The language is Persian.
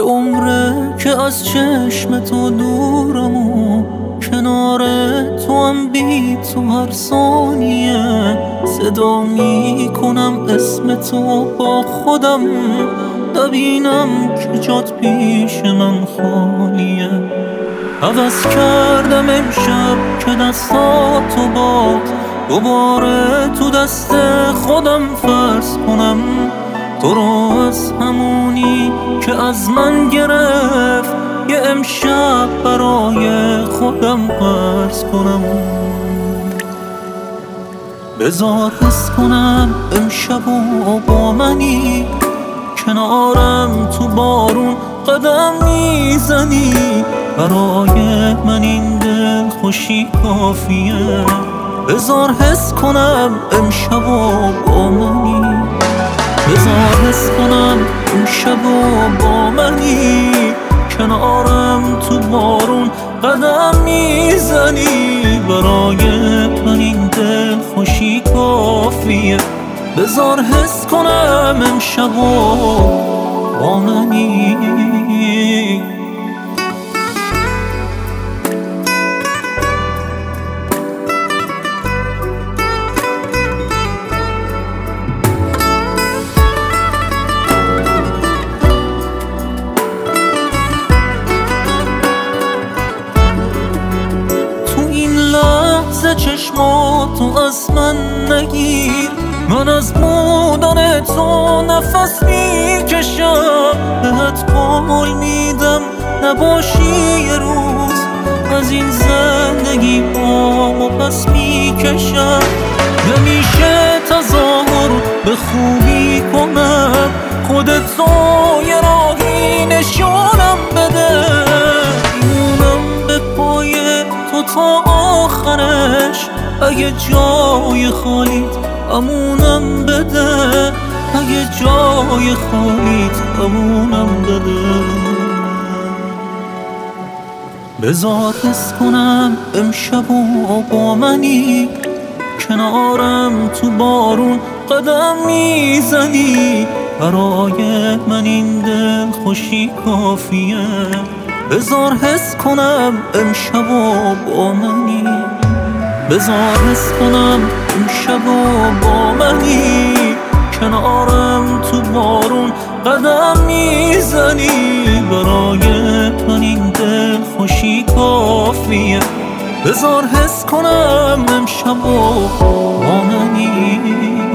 عمره که از چشم تو دورم و کنار تو هم بی تو هر ثانیه صدا می کنم اسم تو با خودم، نبینم که جات پیش من خالیه. هوس کردم امشب که دستاتو باد دوباره تو دست خودم فرض کنم، تو رو از همونی که از من گرفت یه امشب برای خودم فرض کنم. بذار حس کنم امشب و با منی، کنارم تو بارون قدم میزنی، برای من این دل خوشی کافیه. بذار حس کنم امشب و با منی، بذار حس کنم امشب و با منی، کنارم تو بارون قدم میزنی، برای من این دل خوشی کافیه. بذار حس کنم امشب و با منی. چشماتو از من نگیر، من از بودن تو نفس میکشم، بهت قول میدم نباشی یه روز، از این زندگی پامو پس میکشم. نمیشه تظاهر به خوبی کنم، خودت تو یه راهی نشونم بده، میمونم به پای تو تا آخرش، اگه جای خالیت امونم بده، اگه جای خالیت امونم بده. بذار حس کنم امشب و با منی، کنارم تو بارون قدم میزنی، برای من این دل خوشی کافیه. بذار حس کنم امشب و با منی، بذار حس کنم امشب و با منی، کنارم تو بارون قدم میزنی، برای من این دل خوشی کافیه. بذار حس کنم امشب و با منی.